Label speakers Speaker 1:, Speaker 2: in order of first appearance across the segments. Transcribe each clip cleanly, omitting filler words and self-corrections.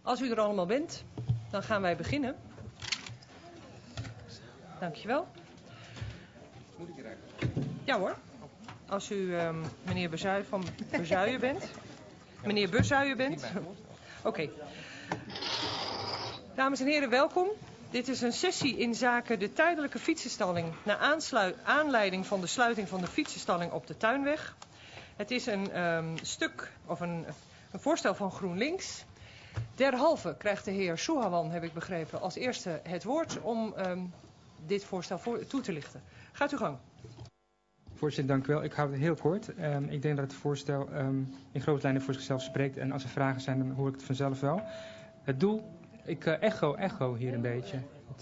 Speaker 1: Als u er allemaal bent, dan gaan wij beginnen. Dankjewel.
Speaker 2: Moet ik hier eigenlijk?
Speaker 1: Ja hoor. Als u meneer Bezuijen bent. Meneer Bezuijen bent. Oké. Dames en heren, welkom. Dit is een sessie in zaken de tijdelijke fietsenstalling naar aanleiding van de sluiting van de fietsenstalling op de Tuinweg. Het is een stuk of een voorstel van GroenLinks. Derhalve krijgt de heer Souhawan, heb ik begrepen, als eerste het woord om dit voorstel toe te lichten. Gaat uw gang.
Speaker 3: Voorzitter, dank u wel. Ik hou het heel kort. Ik denk dat het voorstel in grote lijnen voor zichzelf spreekt. En als er vragen zijn, dan hoor ik het vanzelf wel. Het doel, ik echo hier een beetje.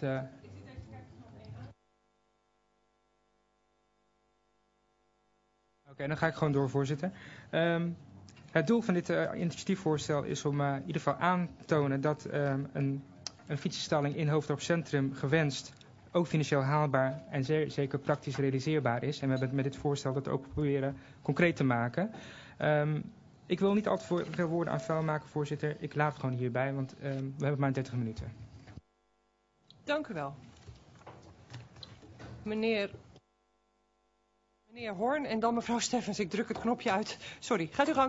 Speaker 3: Oké, dan ga ik gewoon door, voorzitter. Het doel van dit initiatiefvoorstel is om in ieder geval aan te tonen dat een fietsenstalling in Hoofddorp Centrum gewenst, ook financieel haalbaar en zeker praktisch realiseerbaar is. En we hebben met dit voorstel dat ook proberen concreet te maken. Ik wil niet al te veel woorden aan vuil maken, voorzitter. Ik laat het gewoon hierbij, want we hebben maar 30 minuten.
Speaker 1: Dank u wel. Meneer Hoorn en dan mevrouw Steffens. Ik druk het knopje uit. Sorry, gaat u gang.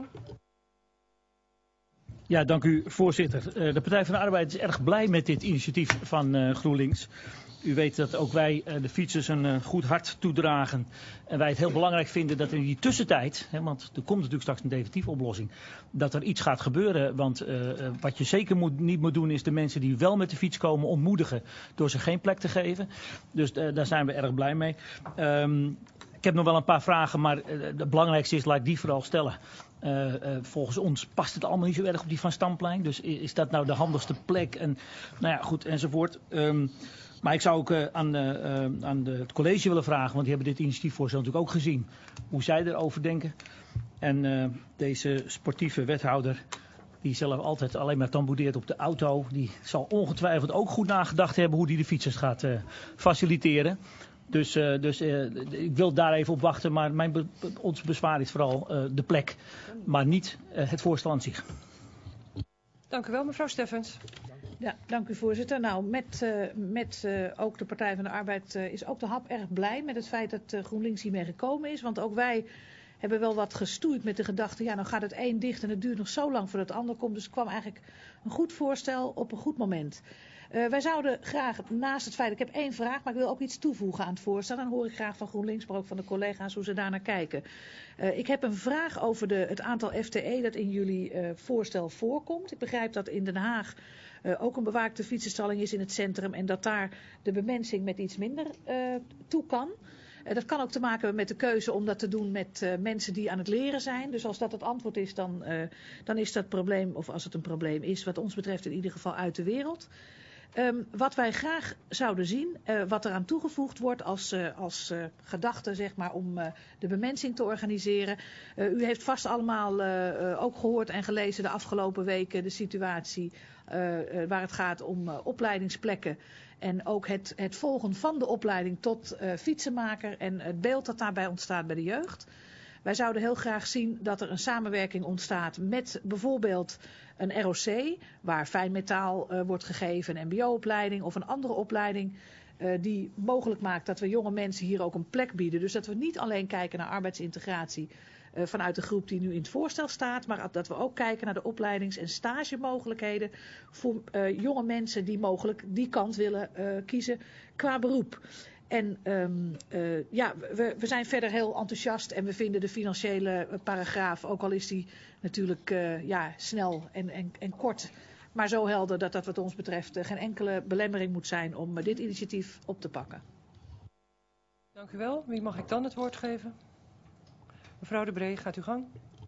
Speaker 4: Ja, dank u, voorzitter. De Partij van de Arbeid is erg blij met dit initiatief van GroenLinks. U weet dat ook wij de fietsers een goed hart toedragen. En wij het heel belangrijk vinden dat in die tussentijd, want er komt natuurlijk straks een definitieve oplossing, dat er iets gaat gebeuren. Want wat je zeker niet moet doen is de mensen die wel met de fiets komen ontmoedigen door ze geen plek te geven. Dus daar zijn we erg blij mee. Ik heb nog wel een paar vragen, maar het belangrijkste is, laat ik die vooral stellen. Volgens ons past het allemaal niet zo erg op die Van Stamplein. Dus is dat nou de handigste plek? En nou ja, goed, enzovoort. Maar ik zou ook aan het college willen vragen, want die hebben dit initiatiefvoorstel natuurlijk ook gezien, hoe zij erover denken. En deze sportieve wethouder, die zelf altijd alleen maar tamboudeert op de auto, die zal ongetwijfeld ook goed nagedacht hebben hoe die de fietsers gaat faciliteren. Dus ik wil daar even op wachten, maar ons bezwaar is vooral de plek, maar niet het voorstel aan zich.
Speaker 1: Dank u wel, mevrouw Steffens.
Speaker 5: Ja, dank u, voorzitter. Nou, met ook de Partij van de Arbeid is ook de HAP erg blij met het feit dat GroenLinks hiermee gekomen is. Want ook wij hebben wel wat gestoeid met de gedachte, ja, nou gaat het een dicht en het duurt nog zo lang voordat het ander komt. Dus het kwam eigenlijk een goed voorstel op een goed moment. Wij zouden graag, naast het feit, ik heb één vraag, maar ik wil ook iets toevoegen aan het voorstel. Dan hoor ik graag van GroenLinks, maar ook van de collega's hoe ze daarnaar kijken. Ik heb een vraag over het aantal FTE dat in jullie voorstel voorkomt. Ik begrijp dat in Den Haag ook een bewaakte fietsenstalling is in het centrum en dat daar de bemensing met iets minder toe kan. Dat kan ook te maken hebben met de keuze om dat te doen met mensen die aan het leren zijn. Dus als dat het antwoord is, dan is dat probleem, of als het een probleem is, wat ons betreft in ieder geval uit de wereld. Wat wij graag zouden zien, wat eraan toegevoegd wordt als gedachte, zeg maar, om de bemensing te organiseren. U heeft vast allemaal ook gehoord en gelezen de afgelopen weken de situatie waar het gaat om opleidingsplekken. En ook het volgen van de opleiding tot fietsenmaker en het beeld dat daarbij ontstaat bij de jeugd. Wij zouden heel graag zien dat er een samenwerking ontstaat met bijvoorbeeld een ROC, waar fijnmetaal wordt gegeven, een mbo-opleiding of een andere opleiding die mogelijk maakt dat we jonge mensen hier ook een plek bieden. Dus dat we niet alleen kijken naar arbeidsintegratie vanuit de groep die nu in het voorstel staat, maar dat we ook kijken naar de opleidings- en stagemogelijkheden voor jonge mensen die mogelijk die kant willen kiezen qua beroep. En we zijn verder heel enthousiast en we vinden de financiële paragraaf, ook al is die natuurlijk snel en kort, maar zo helder dat wat ons betreft geen enkele belemmering moet zijn om dit initiatief op te pakken.
Speaker 1: Dank u wel. Wie mag ik dan het woord geven? Mevrouw De Bree, gaat uw gang.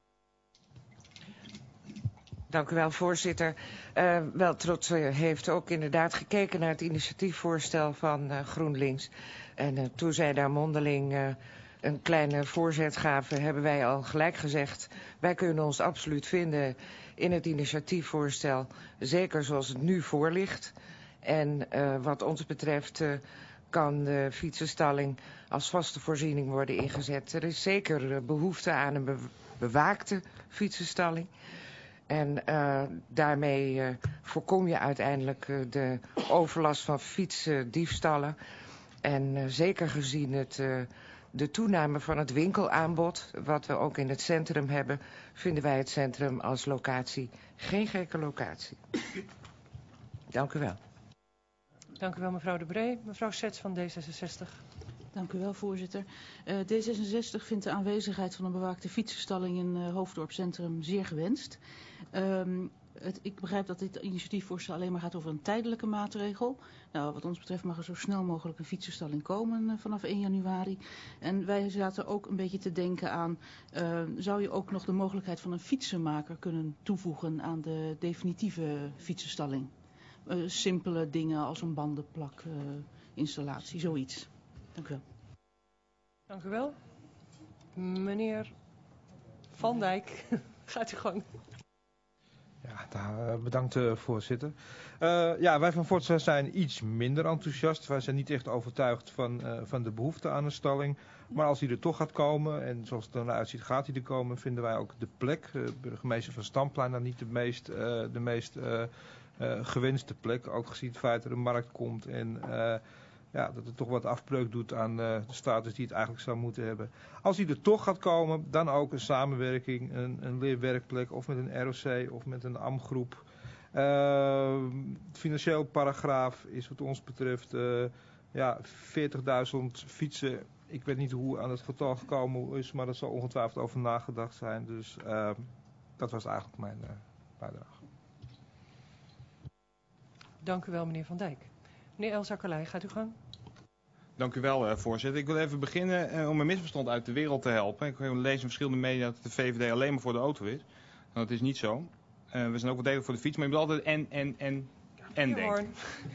Speaker 6: Dank u wel, voorzitter. Weltrots heeft ook inderdaad gekeken naar het initiatiefvoorstel van GroenLinks. En toen zij daar mondeling een kleine voorzet gaven, hebben wij al gelijk gezegd, wij kunnen ons absoluut vinden in het initiatiefvoorstel, zeker zoals het nu voor ligt. En wat ons betreft kan de fietsenstalling als vaste voorziening worden ingezet. Er is zeker behoefte aan een bewaakte fietsenstalling. En daarmee voorkom je uiteindelijk de overlast van fietsdiefstallen. En zeker gezien de toename van het winkelaanbod, wat we ook in het centrum hebben, vinden wij het centrum als locatie geen gekke locatie. Dank u wel.
Speaker 1: Dank u wel, mevrouw De Bree. Mevrouw Sets van D66.
Speaker 7: Dank u wel, voorzitter. D66 vindt de aanwezigheid van een bewaakte fietsenstalling in Hoofddorp Centrum zeer gewenst. Ik begrijp dat dit initiatiefvoorstel alleen maar gaat over een tijdelijke maatregel. Nou, wat ons betreft mag er zo snel mogelijk een fietsenstalling komen vanaf 1 januari. En wij zaten ook een beetje te denken aan, zou je ook nog de mogelijkheid van een fietsenmaker kunnen toevoegen aan de definitieve fietsenstalling? Simpele dingen als een bandenplak installatie, zoiets. Dank u wel.
Speaker 1: Dank u wel. Meneer Van Dijk, gaat u gang.
Speaker 8: Ja, bedankt voorzitter. Wij van Forza zijn iets minder enthousiast. Wij zijn niet echt overtuigd van de behoefte aan een stalling. Maar als die er toch gaat komen, en zoals het er nou uitziet gaat die er komen, vinden wij ook de plek, burgemeester van Stamplein, dan niet de meest gewenste plek. Ook gezien het feit dat er een markt komt en dat het toch wat afbreuk doet aan de status die het eigenlijk zou moeten hebben. Als die er toch gaat komen, dan ook een samenwerking, een leerwerkplek of met een ROC of met een AM-groep. Het financieel paragraaf is wat ons betreft 40.000 fietsen. Ik weet niet hoe aan het getal gekomen is, maar dat zal ongetwijfeld over nagedacht zijn. Dus dat was eigenlijk mijn bijdrage.
Speaker 1: Dank u wel, meneer Van Dijk. Meneer El Zakkerlei, gaat u gang.
Speaker 2: Dank u wel, voorzitter. Ik wil even beginnen om een misverstand uit de wereld te helpen. Ik lees in verschillende media dat de VVD alleen maar voor de auto is. Dat is niet zo. We zijn ook wel degelijk voor de fiets, maar je moet altijd en denken.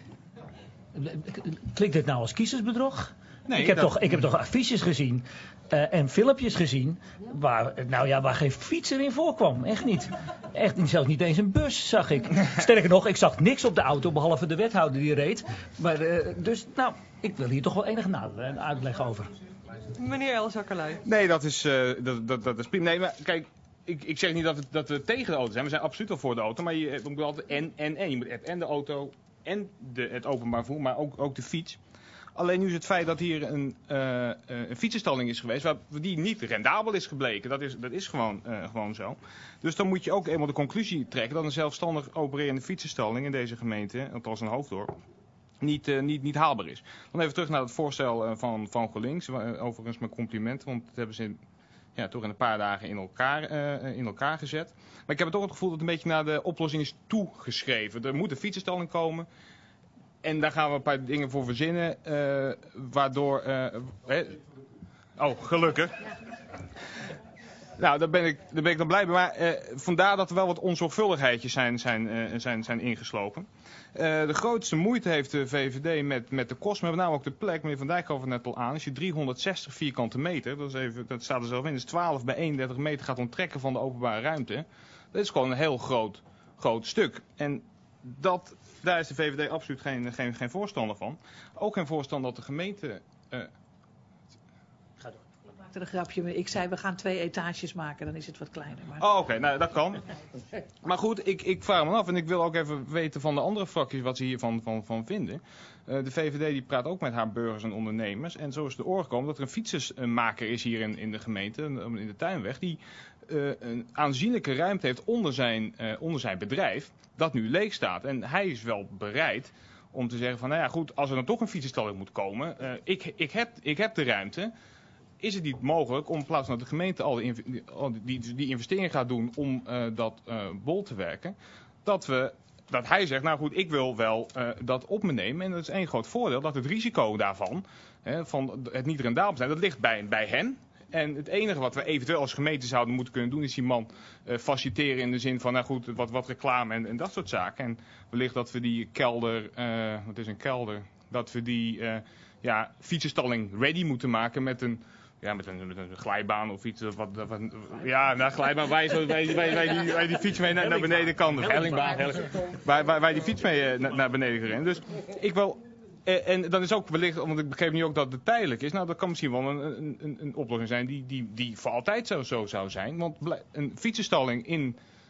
Speaker 4: Klinkt dit nou als kiezersbedrog?
Speaker 2: Nee,
Speaker 4: ik heb toch affiches gezien en filmpjes gezien waar geen fietser in voorkwam. Echt niet. Echt niet, zelfs niet eens een bus zag ik. Sterker nog, ik zag niks op de auto behalve de wethouder die reed. Maar ik wil hier toch wel enige uitleg over.
Speaker 1: Meneer El Zakkerlei.
Speaker 2: Nee, dat is prima. Nee, maar kijk, ik zeg niet dat we tegen de auto zijn. We zijn absoluut al voor de auto. Maar je moet altijd en. Je moet en de auto en het openbaar vervoer, maar ook de fiets. Alleen nu is het feit dat hier een fietsenstalling is geweest, die niet rendabel is gebleken. Dat is gewoon zo. Dus dan moet je ook eenmaal de conclusie trekken dat een zelfstandig opererende fietsenstalling in deze gemeente, althans een Hoofddorp, niet haalbaar is. Dan even terug naar het voorstel van GroenLinks. Overigens mijn compliment, want dat hebben ze toch in een paar dagen in elkaar gezet. Maar ik heb toch het gevoel dat het een beetje naar de oplossing is toegeschreven. Er moet een fietsenstalling komen. En daar gaan we een paar dingen voor verzinnen, waardoor... gelukkig. Nou, daar ben ik dan blij mee. Maar vandaar dat er wel wat onzorgvuldigheidjes zijn ingeslopen. De grootste moeite heeft de VVD met de kosten, maar namelijk ook de plek. Meneer Van Dijk gaf het net al aan. Als je 360 vierkante meter, dat staat er zelf in, dus 12 bij 31 meter gaat onttrekken van de openbare ruimte. Dat is gewoon een heel groot stuk. En daar is de VVD absoluut geen voorstander van. Ook geen voorstander dat de gemeente...
Speaker 5: Ik maakte een grapje. Ik zei we gaan 2 etages maken, dan is het wat kleiner. Maar...
Speaker 2: Oh, oké. Nou, dat kan. Maar goed, ik vraag me af en ik wil ook even weten van de andere fracties wat ze hiervan vinden. De VVD die praat ook met haar burgers en ondernemers. En zo is de oor gekomen dat er een fietsersmaker is hier in de gemeente, in de Tuinweg, die een aanzienlijke ruimte heeft onder zijn bedrijf, dat nu leeg staat. En hij is wel bereid om te zeggen van, nou ja goed, als er dan toch een fietsenstalling moet komen, ik heb de ruimte. Is het niet mogelijk om in plaats van dat de gemeente al die investering gaat doen om dat bol te werken, dat hij zegt, nou goed, ik wil wel dat op me nemen. En dat is één groot voordeel, dat het risico daarvan, van het niet rendabel zijn, dat ligt bij hen. En het enige wat we eventueel als gemeente zouden moeten kunnen doen, is die man faciliteren in de zin van, nou goed, wat reclame en dat soort zaken. En wellicht dat we die kelder, wat is een kelder, dat we die fietsenstalling ready moeten maken met een glijbaan of iets. Glijbaan waar die fiets mee naar beneden kan. Een hellingbaan. Waar die fiets mee naar beneden kan rennen. Dus ik wil... En dan is ook wellicht, want ik begreep nu ook dat het tijdelijk is. Nou, dat kan misschien wel een oplossing zijn die voor altijd zo zou zijn. Want een fietsenstalling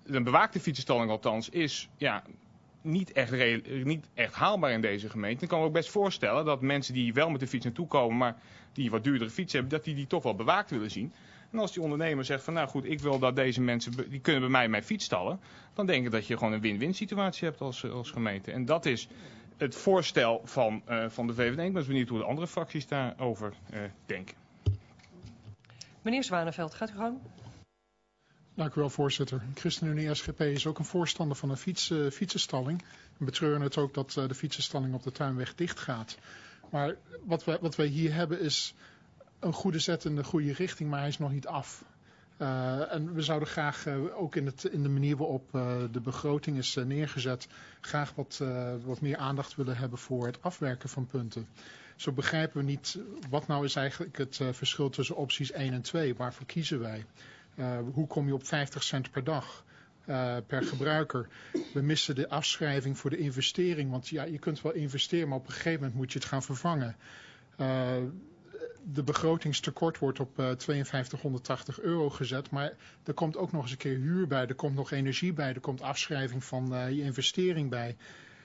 Speaker 2: een bewaakte fietsenstalling althans is niet echt haalbaar in deze gemeente. Dan kan ik me ook best voorstellen dat mensen die wel met de fiets naartoe komen, maar die wat duurdere fiets hebben, dat die toch wel bewaakt willen zien. En als die ondernemer zegt van nou goed, ik wil dat deze mensen, die kunnen bij mij mijn fiets stallen, dan denk ik dat je gewoon een win-win situatie hebt als gemeente. En dat is het voorstel van de VVD. Ik ben benieuwd hoe de andere fracties daarover denken.
Speaker 1: Meneer Zwaneveld, gaat u gang.
Speaker 9: Dank u wel, voorzitter. ChristenUnie SGP is ook een voorstander van een fietsenstalling. We betreuren het ook dat de fietsenstalling op de Tuinweg dicht gaat. Maar wat wij hier hebben is een goede zet in de goede richting, maar hij is nog niet af. En we zouden graag ook in de manier waarop de begroting is neergezet, graag wat meer aandacht willen hebben voor het afwerken van punten. Zo begrijpen we niet wat nou is eigenlijk het verschil tussen opties 1 en 2. Waarvoor kiezen wij? Hoe kom je op 50 cent per dag per gebruiker? We missen de afschrijving voor de investering. Want ja, je kunt wel investeren, maar op een gegeven moment moet je het gaan vervangen. De begrotingstekort wordt op 5280 euro gezet. Maar er komt ook nog eens een keer huur bij. Er komt nog energie bij. Er komt afschrijving van je investering bij.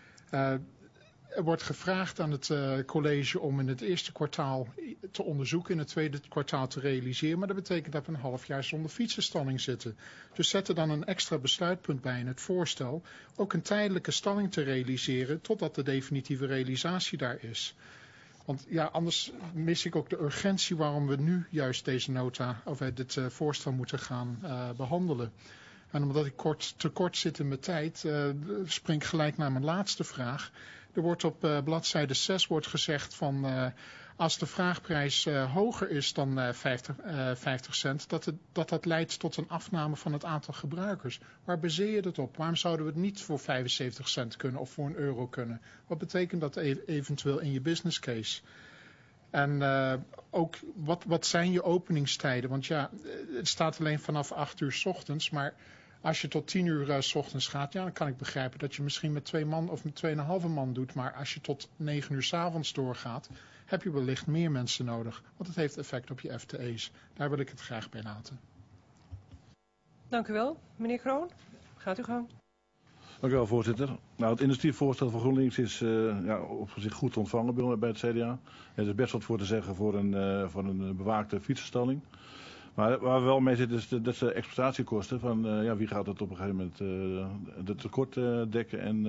Speaker 9: Er wordt gevraagd aan het college om in het eerste kwartaal te onderzoeken, in het tweede kwartaal te realiseren. Maar dat betekent dat we een half jaar zonder fietsenstalling zitten. Dus zet er dan een extra besluitpunt bij in het voorstel. Ook een tijdelijke stalling te realiseren totdat de definitieve realisatie daar is. Want ja, anders mis ik ook de urgentie waarom we nu juist deze nota, of dit voorstel moeten gaan behandelen. En omdat ik te kort zit in mijn tijd, spring ik gelijk naar mijn laatste vraag. Er wordt op bladzijde 6 gezegd van als de vraagprijs hoger is dan 50 cent, dat leidt tot een afname van het aantal gebruikers. Waar baseer je dat op? Waarom zouden we het niet voor 75 cent kunnen of voor €1 kunnen? Wat betekent dat eventueel in je business case? En ook wat zijn je openingstijden? Want ja, het staat alleen vanaf 8 uur 's ochtends, maar als je tot 10 uur 's ochtends gaat, ja, dan kan ik begrijpen dat je misschien met 2 man of met 2,5 man doet. Maar als je tot 9 uur 's avonds doorgaat, heb je wellicht meer mensen nodig. Want het heeft effect op je FTE's. Daar wil ik het graag bij laten.
Speaker 1: Dank u wel. Meneer Kroon, gaat u gang.
Speaker 10: Dank u wel, voorzitter. Nou, het initiatiefvoorstel van GroenLinks is op zich goed te ontvangen bij het CDA. Er is best wat voor te zeggen voor een bewaakte fietsenstalling. Maar waar we wel mee zitten is dat de exploitatiekosten van wie gaat het op een gegeven moment de tekort dekken en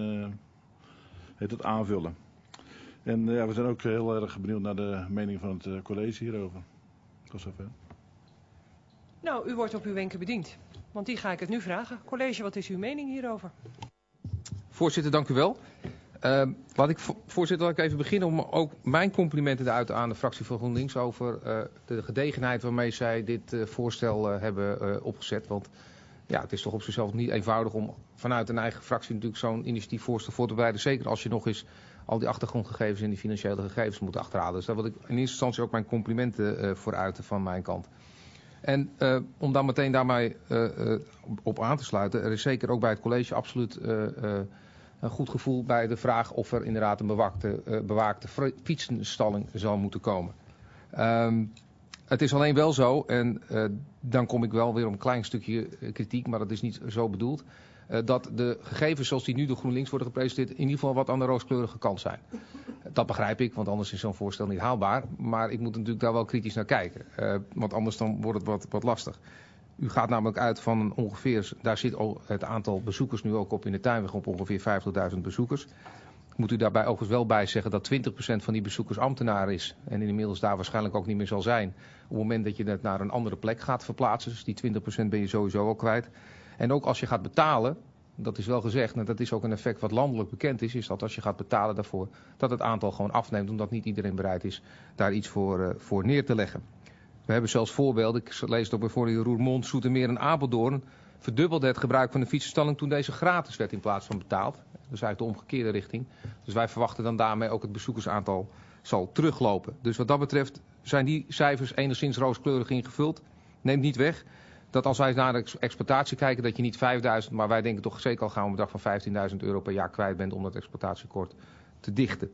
Speaker 10: het aanvullen. En we zijn ook heel erg benieuwd naar de mening van het college hierover. Tot zover.
Speaker 1: Nou, u wordt op uw wenken bediend. Want die ga ik het nu vragen. College, wat is uw mening hierover?
Speaker 11: Voorzitter, dank u wel. Voorzitter, laat ik even beginnen om ook mijn complimenten te uiten aan de fractie van GroenLinks over de gedegenheid waarmee zij dit voorstel hebben opgezet. Want ja, het is toch op zichzelf niet eenvoudig om vanuit een eigen fractie natuurlijk zo'n initiatiefvoorstel voor te bereiden. Zeker als je nog eens al die achtergrondgegevens en die financiële gegevens moet achterhalen. Dus daar wil ik in eerste instantie ook mijn complimenten voor uiten van mijn kant. En om dan meteen daarmee op aan te sluiten, er is zeker ook bij het college absoluut een goed gevoel bij de vraag of er inderdaad een bewaakte fietsenstalling zal moeten komen. Het is alleen wel zo, en dan kom ik wel weer op een klein stukje kritiek, maar dat is niet zo bedoeld, dat de gegevens zoals die nu door GroenLinks worden gepresenteerd in ieder geval wat aan de rooskleurige kant zijn. Dat begrijp ik, want anders is zo'n voorstel niet haalbaar. Maar ik moet natuurlijk daar wel kritisch naar kijken, want anders dan wordt het wat lastig. U gaat namelijk uit van ongeveer, daar zit al het aantal bezoekers nu ook op in de Tuinweg op ongeveer 50.000 bezoekers. Moet u daarbij overigens wel bij zeggen dat 20% van die bezoekers ambtenaar is. En inmiddels daar waarschijnlijk ook niet meer zal zijn. Op het moment dat je het naar een andere plek gaat verplaatsen. Dus die 20% ben je sowieso al kwijt. En ook als je gaat betalen, dat is wel gezegd, en dat is ook een effect wat landelijk bekend is dat als je gaat betalen daarvoor, dat het aantal gewoon afneemt. Omdat niet iedereen bereid is daar iets voor neer te leggen. We hebben zelfs voorbeelden, ik lees het ook bijvoorbeeld in Roermond, Zoetermeer en Apeldoorn, verdubbelde het gebruik van de fietsenstalling toen deze gratis werd in plaats van betaald. Dus eigenlijk de omgekeerde richting. Dus wij verwachten dan daarmee ook het bezoekersaantal zal teruglopen. Dus wat dat betreft zijn die cijfers enigszins rooskleurig ingevuld. Neemt niet weg dat als wij naar de exploitatie kijken, dat je niet 5.000, maar wij denken toch zeker al gaan we een bedrag van 15.000 euro per jaar kwijt bent om dat exploitatietekort te dichten.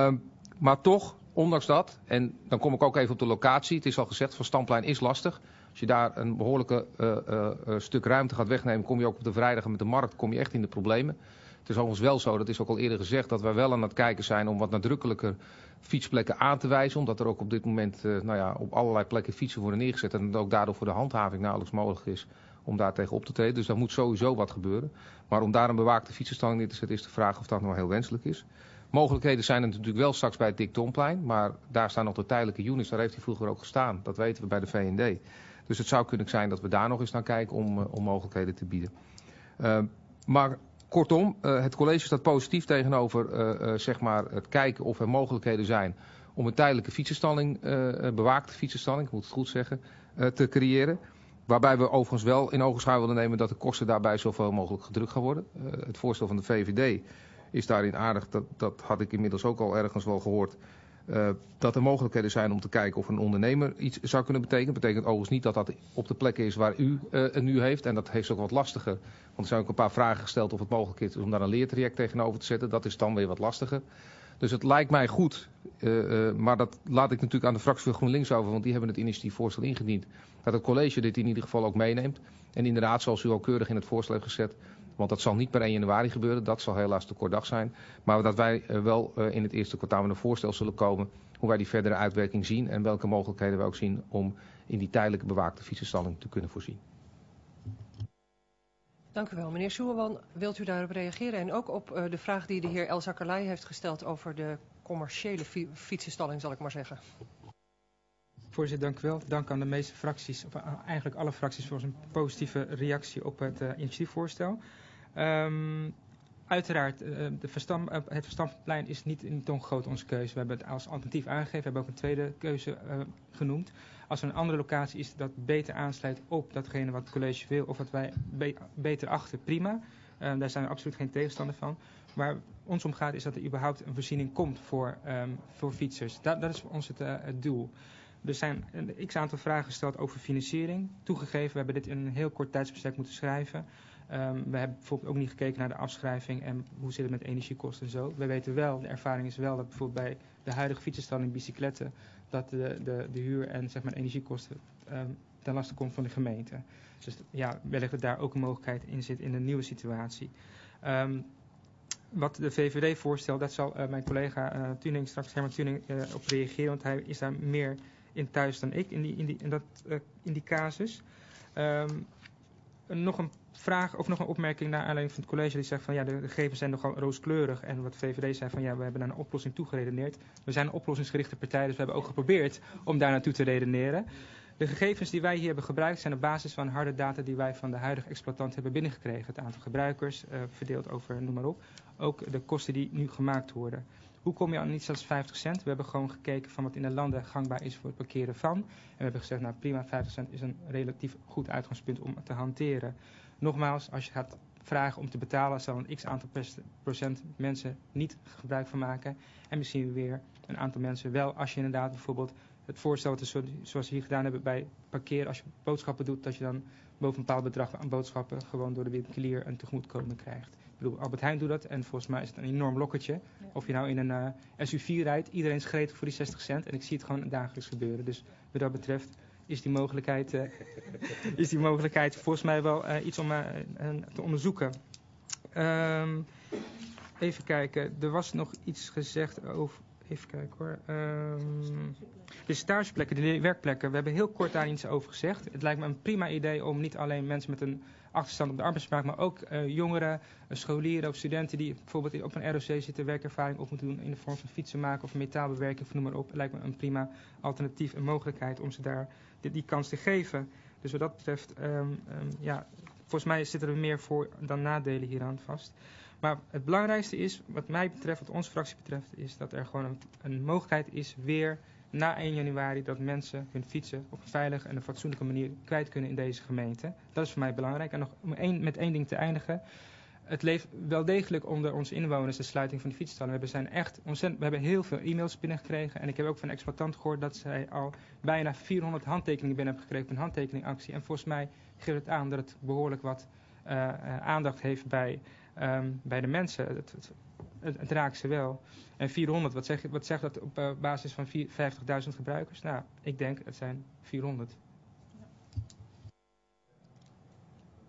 Speaker 11: Maar toch, ondanks dat, en dan kom ik ook even op de locatie. Het is al gezegd, van Stamplein is lastig. Als je daar een behoorlijke stuk ruimte gaat wegnemen, kom je ook op de vrijdag met de markt, kom je echt in de problemen. Het is overigens wel zo, dat is ook al eerder gezegd, dat wij wel aan het kijken zijn om wat nadrukkelijker fietsplekken aan te wijzen. Omdat er ook op dit moment op allerlei plekken fietsen worden neergezet. En het ook daardoor voor de handhaving nauwelijks mogelijk is om daar tegen op te treden. Dus daar moet sowieso wat gebeuren. Maar om daar een bewaakte fietsenstalling neer te zetten is de vraag of dat nog heel wenselijk is. Mogelijkheden zijn er natuurlijk wel straks bij het Dick Tomplein. Maar daar staan nog de tijdelijke units. Daar heeft hij vroeger ook gestaan. Dat weten we bij de V&D. Dus het zou kunnen zijn dat we daar nog eens naar kijken om mogelijkheden te bieden. Maar kortom, het college staat positief tegenover het kijken of er mogelijkheden zijn om een tijdelijke fietsenstalling, bewaakte fietsenstalling, ik moet het goed zeggen, te creëren. Waarbij we overigens wel in ogenschouw willen nemen dat de kosten daarbij zoveel mogelijk gedrukt gaan worden. Het voorstel van de VVD is daarin aardig, dat had ik inmiddels ook al ergens wel gehoord. Dat er mogelijkheden zijn om te kijken of een ondernemer iets zou kunnen betekenen. Dat betekent overigens niet dat dat op de plekken is waar u het nu heeft. En dat heeft ook wat lastiger. Want er zijn ook een paar vragen gesteld of het mogelijk is om daar een leertraject tegenover te zetten. Dat is dan weer wat lastiger. Dus het lijkt mij goed, maar dat laat ik natuurlijk aan de fractie van GroenLinks over. Want die hebben het initiatiefvoorstel ingediend. Dat het college dit in ieder geval ook meeneemt. En inderdaad, zoals u al keurig in het voorstel heeft gezet. Want dat zal niet per 1 januari gebeuren. Dat zal helaas te kort dag zijn. Maar dat wij wel in het eerste kwartaal met een voorstel zullen komen. Hoe wij die verdere uitwerking zien. En welke mogelijkheden we ook zien om in die tijdelijke bewaakte fietsenstalling te kunnen voorzien.
Speaker 1: Dank u wel. Meneer Soerwan, wilt u daarop reageren? En ook op de vraag die de heer El Zakarlai heeft gesteld over de commerciële fietsenstalling, zal ik maar zeggen.
Speaker 3: Voorzitter, dank u wel. Dank aan de meeste fracties, of eigenlijk alle fracties, voor een positieve reactie op het initiatiefvoorstel. Uiteraard, het Verstamplein is niet in toon groot onze keuze. We hebben het als alternatief aangegeven. We hebben ook een tweede keuze genoemd. Als er een andere locatie is dat beter aansluit op datgene wat het college wil, of wat wij beter achten, prima. Daar zijn we absoluut geen tegenstander van. Waar ons om gaat is dat er überhaupt een voorziening komt voor fietsers. Dat is voor ons het doel. Er zijn een x-aantal vragen gesteld over financiering. Toegegeven, we hebben dit in een heel kort tijdsbestek moeten schrijven. We hebben bijvoorbeeld ook niet gekeken naar de afschrijving en hoe zit het met energiekosten en zo. We weten wel, de ervaring is wel dat bijvoorbeeld bij de huidige fietsenstalling bicycletten, dat de huur en zeg maar, energiekosten ten laste komt van de gemeente. Dus ja, wellicht dat daar ook een mogelijkheid in zit in de nieuwe situatie. Wat de VVD voorstelt, dat zal mijn collega Tuning straks Herman Tuning op reageren, want hij is daar meer in thuis dan ik in die casus. Nog een vraag of nog een opmerking naar aanleiding van het college die zegt van ja, de gegevens zijn nogal rooskleurig en wat de VVD zei van ja, we hebben naar een oplossing toegeredeneerd. We zijn een oplossingsgerichte partij, dus we hebben ook geprobeerd om daar naartoe te redeneren. De gegevens die wij hier hebben gebruikt zijn op basis van harde data die wij van de huidige exploitant hebben binnengekregen. Het aantal gebruikers, verdeeld over noem maar op. Ook de kosten die nu gemaakt worden. Hoe kom je aan iets als 50 cent? We hebben gewoon gekeken van wat in de landen gangbaar is voor het parkeren van. En we hebben gezegd, nou prima, 50 cent is een relatief goed uitgangspunt om te hanteren. Nogmaals, als je gaat vragen om te betalen, zal een x-aantal procent mensen niet gebruik van maken. En misschien weer een aantal mensen wel, als je inderdaad bijvoorbeeld het voorstel zoals we hier gedaan hebben bij parkeren, als je boodschappen doet, dat je dan boven een bepaald bedrag aan boodschappen gewoon door de winkelier een tegemoetkoming krijgt. Ik bedoel, Albert Heijn doet dat en volgens mij is het een enorm lokketje. Ja. Of je nou in een SUV rijdt, iedereen is gretig voor die 60 cent en ik zie het gewoon dagelijks gebeuren. Dus wat dat betreft is die mogelijkheid volgens mij wel iets om te onderzoeken. Even kijken, er was nog iets gezegd over... Even kijken hoor. De stageplekken, de werkplekken. We hebben heel kort daar iets over gezegd. Het lijkt me een prima idee om niet alleen mensen met een achterstand op de arbeidsmarkt, maar ook jongeren, scholieren of studenten die bijvoorbeeld op een ROC zitten, werkervaring op moeten doen in de vorm van fietsen maken of metaalbewerking, noem maar op. Het lijkt me een prima alternatief en mogelijkheid om ze daar die kans te geven. Dus wat dat betreft, volgens mij zitten er meer voor dan nadelen hieraan vast. Maar het belangrijkste is, wat mij betreft, wat onze fractie betreft, is dat er gewoon een mogelijkheid is weer na 1 januari dat mensen hun fietsen op een veilige en een fatsoenlijke manier kwijt kunnen in deze gemeente. Dat is voor mij belangrijk. En nog om met één ding te eindigen. Het leeft wel degelijk onder onze inwoners de sluiting van de fietsstallen. We hebben heel veel e-mails binnengekregen. En ik heb ook van de exploitant gehoord dat zij al bijna 400 handtekeningen binnen hebben gekregen op een handtekeningactie. En volgens mij geeft het aan dat het behoorlijk wat aandacht heeft bij de mensen. Het raakt ze wel. En 400, wat zegt dat op basis van 50.000 gebruikers? Nou, ik denk het zijn 400.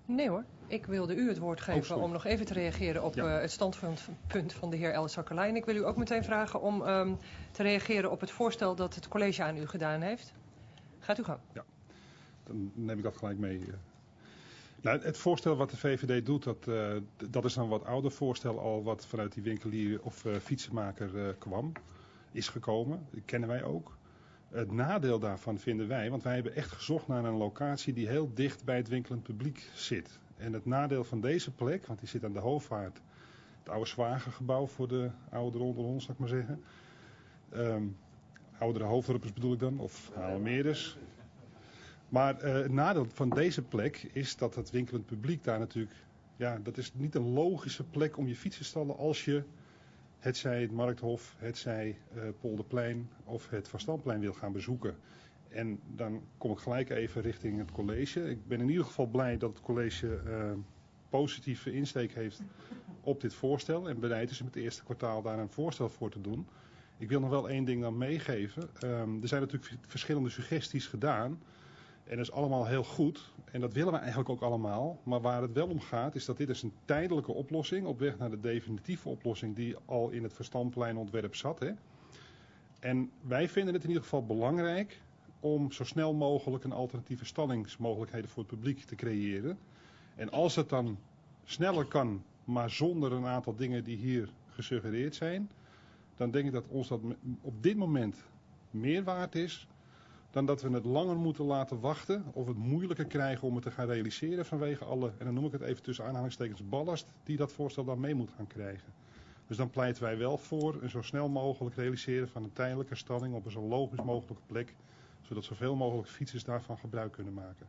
Speaker 1: Nee hoor, ik wilde u het woord geven
Speaker 12: sorry.
Speaker 1: om nog even te reageren op het standpunt van de heer El Zakalai. En ik wil u ook meteen vragen om te reageren op het voorstel dat het college aan u gedaan heeft. Gaat u gang.
Speaker 12: Ja, dan neem ik dat gelijk mee. Nou, het voorstel wat de VVD doet, dat is een wat ouder voorstel al wat vanuit die winkelier of fietsenmaker is gekomen. Dat kennen wij ook. Het nadeel daarvan vinden wij, want wij hebben echt gezocht naar een locatie die heel dicht bij het winkelend publiek zit. En het nadeel van deze plek, want die zit aan de Hoofdvaart, het oude Zwagergebouw voor de ouderen onder ons, zal ik maar zeggen. Oudere hoofddorpers bedoel ik dan, of Haarlemmeerders. Maar het nadeel van deze plek is dat het winkelend publiek daar natuurlijk, ja, dat is niet een logische plek om je fiets te stallen als je hetzij het Markthof, hetzij Polderplein of het Van Stamplein wil gaan bezoeken. En dan kom ik gelijk even richting het college. Ik ben in ieder geval blij dat het college positieve insteek heeft op dit voorstel. En bereid is om het eerste kwartaal daar een voorstel voor te doen. Ik wil nog wel één ding dan meegeven. Er zijn natuurlijk verschillende suggesties gedaan. En dat is allemaal heel goed. En dat willen we eigenlijk ook allemaal. Maar waar het wel om gaat is dat dit is een tijdelijke oplossing op weg naar de definitieve oplossing die al in het Van Stampleinontwerp zat. Hè? En wij vinden het in ieder geval belangrijk om zo snel mogelijk een alternatieve stallingsmogelijkheden voor het publiek te creëren. En als het dan sneller kan, maar zonder een aantal dingen die hier gesuggereerd zijn, dan denk ik dat ons dat op dit moment meer waard is dan dat we het langer moeten laten wachten of het moeilijker krijgen om het te gaan realiseren vanwege alle, en dan noem ik het even tussen aanhalingstekens, ballast die dat voorstel dan mee moet gaan krijgen. Dus dan pleiten wij wel voor een zo snel mogelijk realiseren van een tijdelijke stalling op een zo logisch mogelijke plek, zodat zoveel mogelijk fietsers daarvan gebruik kunnen maken.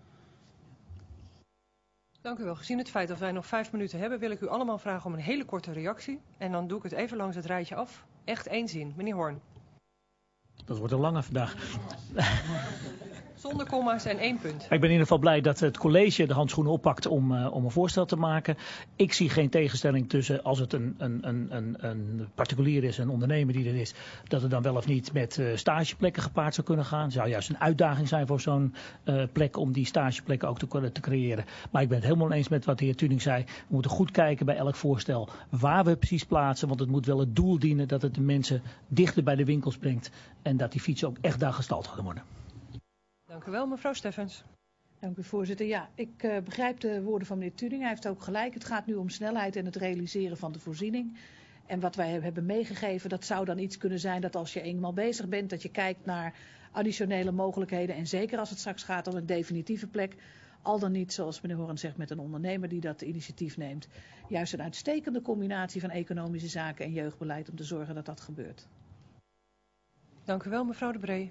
Speaker 1: Dank u wel. Gezien het feit dat wij nog 5 minuten hebben, wil ik u allemaal vragen om een hele korte reactie. En dan doe ik het even langs het rijtje af. Echt één zin. Meneer Hoorn.
Speaker 4: Dat wordt een lange vandaag.
Speaker 1: Zonder komma's en 1 punt.
Speaker 4: Ik ben in ieder geval blij dat het college de handschoenen oppakt om een voorstel te maken. Ik zie geen tegenstelling tussen als het een particulier is, een ondernemer die er is, dat het dan wel of niet met stageplekken gepaard zou kunnen gaan. Het zou juist een uitdaging zijn voor zo'n plek om die stageplekken ook te creëren. Maar ik ben het helemaal eens met wat de heer Tuning zei. We moeten goed kijken bij elk voorstel waar we precies plaatsen. Want het moet wel het doel dienen dat het de mensen dichter bij de winkels brengt. En dat die fietsen ook echt daar gestald gaan worden.
Speaker 1: Dank u wel, mevrouw Steffens.
Speaker 5: Dank u, voorzitter. Ja, ik begrijp de woorden van meneer Tuning. Hij heeft ook gelijk. Het gaat nu om snelheid en het realiseren van de voorziening. En wat wij hebben meegegeven, dat zou dan iets kunnen zijn dat als je eenmaal bezig bent, dat je kijkt naar additionele mogelijkheden. En zeker als het straks gaat om een definitieve plek, al dan niet, zoals meneer Hoorn zegt, met een ondernemer die dat initiatief neemt. Juist een uitstekende combinatie van economische zaken en jeugdbeleid om te zorgen dat dat gebeurt.
Speaker 1: Dank u wel, mevrouw De Bree.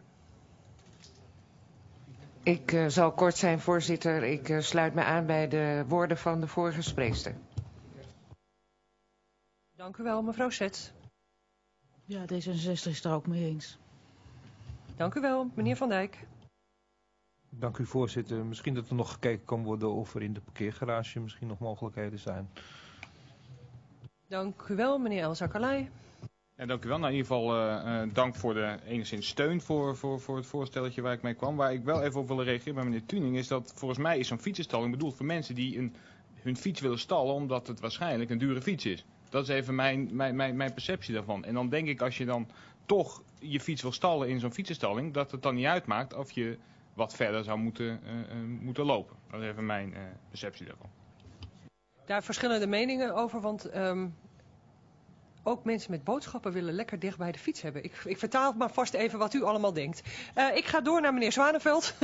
Speaker 6: Ik zal kort zijn, voorzitter. Ik sluit me aan bij de woorden van de vorige spreekster.
Speaker 1: Dank u wel, mevrouw Sets.
Speaker 7: Ja, D66 is het er ook mee eens.
Speaker 1: Dank u wel, meneer Van Dijk.
Speaker 8: Dank u, voorzitter. Misschien dat er nog gekeken kan worden of er in de parkeergarage misschien nog mogelijkheden zijn.
Speaker 1: Dank u wel, meneer El Zakalai.
Speaker 2: Ja, dank u wel. Nou, in ieder geval dank voor de enigszins steun voor het voorstelletje waar ik mee kwam. Waar ik wel even op wil reageren bij meneer Tuning is dat volgens mij is zo'n fietsenstalling bedoeld voor mensen die hun fiets willen stallen omdat het waarschijnlijk een dure fiets is. Dat is even mijn perceptie daarvan. En dan denk ik als je dan toch je fiets wil stallen in zo'n fietsenstalling, dat het dan niet uitmaakt of je wat verder zou moeten lopen. Dat is even mijn perceptie daarvan.
Speaker 1: Daar verschillen de meningen over, want ook mensen met boodschappen willen lekker dicht bij de fiets hebben. Ik vertaal maar vast even wat u allemaal denkt. Ik ga door naar meneer Zwaneveld.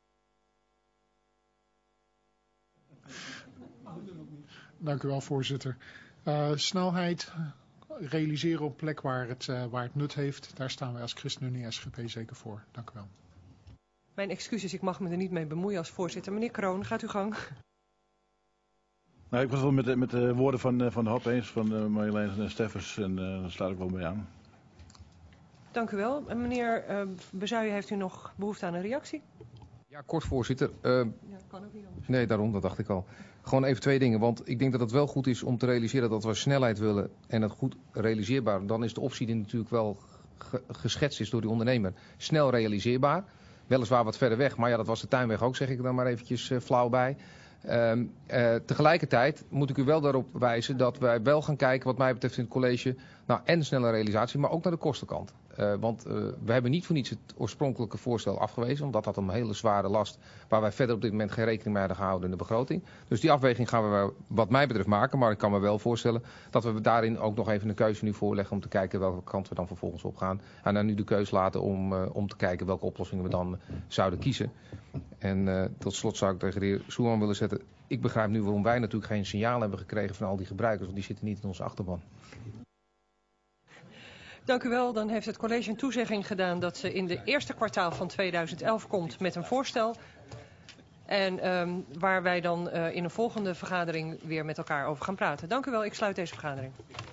Speaker 9: Dank u wel, voorzitter. Snelheid realiseren op plek waar het nut heeft. Daar staan wij als ChristenUnie SGP zeker voor. Dank u wel.
Speaker 1: Mijn excuses, ik mag me er niet mee bemoeien als voorzitter. Meneer Kroon, gaat uw gang.
Speaker 10: Nou, ik was het wel met de woorden van de HOP eens, van Marjolein Steffens, en daar sluit ik wel mee aan.
Speaker 1: Dank u wel. En meneer Bezuijen, heeft u nog behoefte aan een reactie?
Speaker 11: Ja, kort, voorzitter.
Speaker 1: Ja, kan ook niet anders.
Speaker 11: Nee, daarom, dat dacht ik al. Gewoon even 2 dingen, want ik denk dat het wel goed is om te realiseren dat we snelheid willen en het goed realiseerbaar. Dan is de optie die natuurlijk wel geschetst is door die ondernemer snel realiseerbaar. Weliswaar wat verder weg, maar ja, dat was de Tuinweg ook, zeg ik er dan maar eventjes flauw bij. Tegelijkertijd moet ik u wel daarop wijzen dat wij wel gaan kijken, wat mij betreft in het college, naar en snelle realisatie, maar ook naar de kostenkant. Want we hebben niet voor niets het oorspronkelijke voorstel afgewezen, omdat dat een hele zware last, waar wij verder op dit moment geen rekening mee hadden gehouden in de begroting. Dus die afweging gaan we wat mij betreft maken, maar ik kan me wel voorstellen dat we daarin ook nog even een keuze nu voorleggen om te kijken welke kant we dan vervolgens op gaan. En dan nu de keuze laten om te kijken welke oplossingen we dan zouden kiezen. En tot slot zou ik tegen de heer Soeman willen zetten, ik begrijp nu waarom wij natuurlijk geen signaal hebben gekregen van al die gebruikers, want die zitten niet in onze achterban.
Speaker 1: Dank u wel. Dan heeft het college een toezegging gedaan dat ze in de eerste kwartaal van 2011 komt met een voorstel. En waar wij dan in een volgende vergadering weer met elkaar over gaan praten. Dank u wel. Ik sluit deze vergadering.